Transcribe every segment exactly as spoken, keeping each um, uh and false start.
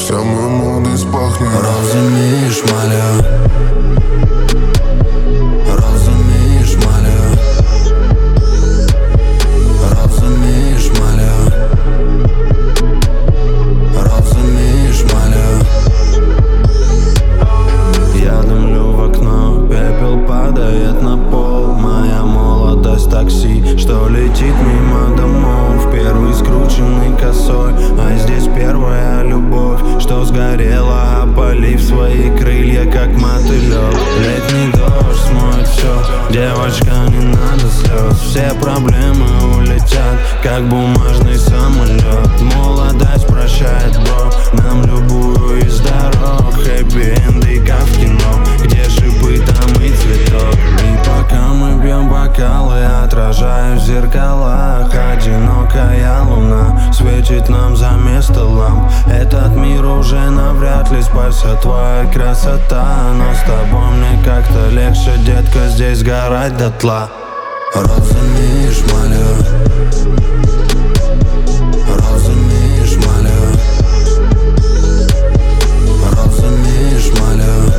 Вся моя молодость пахнет розами и шмалью. Розами и шмалью. Розами и шмалью. Розами и шмалью. Я дымлю в окно, пепел падает на пол. Моя молодость такси, что летит мимо домов. Первый скрученный косой, а здесь первая любовь, что сгорела, опалив свои крылья, как мотылек. Летний дождь смоет все, девочка, не надо слез. Все проблемы улетят, как бумажный самолет. Молодость прощает, бро, нам любую из дорог. Хэппи-энды, как в кино, где шипы, там и цветок. И пока мы пьем бокалы, отражаю в зеркалах. Одинокая луна светит нам за место ламп. Этот мир уже навряд ли спасет твоя красота, но с тобой мне как-то легче, детка, здесь сгорать дотла. Розами и шмалью. Розами и шмалью. Розами и шмалью.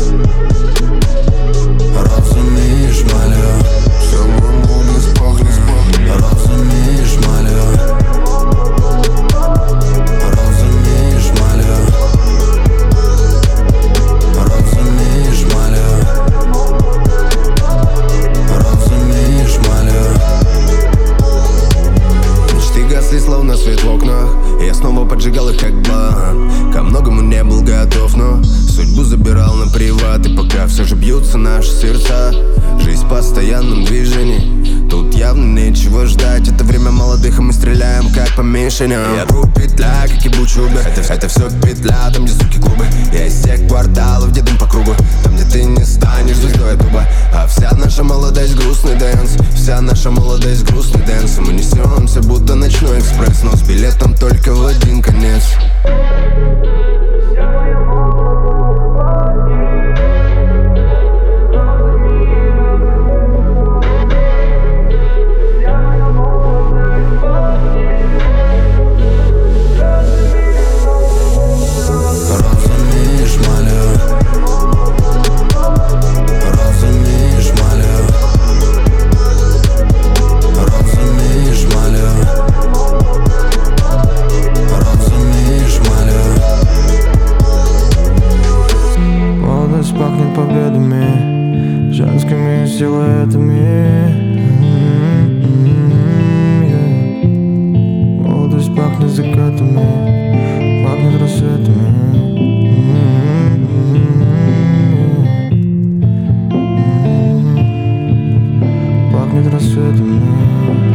Розами и шмалью. Вся моя молодость пахнет розами и шмалью. Розами и шмалью. Розами и шмалью. Розами и шмалью. Мечты гасли, словно свет в окнах. Я снова поджигал их, как блан. Ко многому не был готов, но судьбу забирал на приват. И пока все же бьются наши сердца, жизнь в постоянном движении. Тут явно нечего ждать. Это время молодых, и мы стреляем, как по мишеням. Я труп петля, как ебучий убер. Это, это все петля, там где суки клубы. Я из тех кварталов, где дым по кругу. Там где ты не станешь звездой дуба. А вся наша молодость грустный дэнс. Вся наша молодость грустный дэнс. И мы несемся, будто ночной экспресс, но с билетом только в один конец. Розами и шмалью. Розами и шмалью. Розами и шмалью. Розами и шмалью. Молодость пахнет победами, женскими силуэтами. Молодость пахнет закатами, пахнет рассветами. Пахнет рассветами.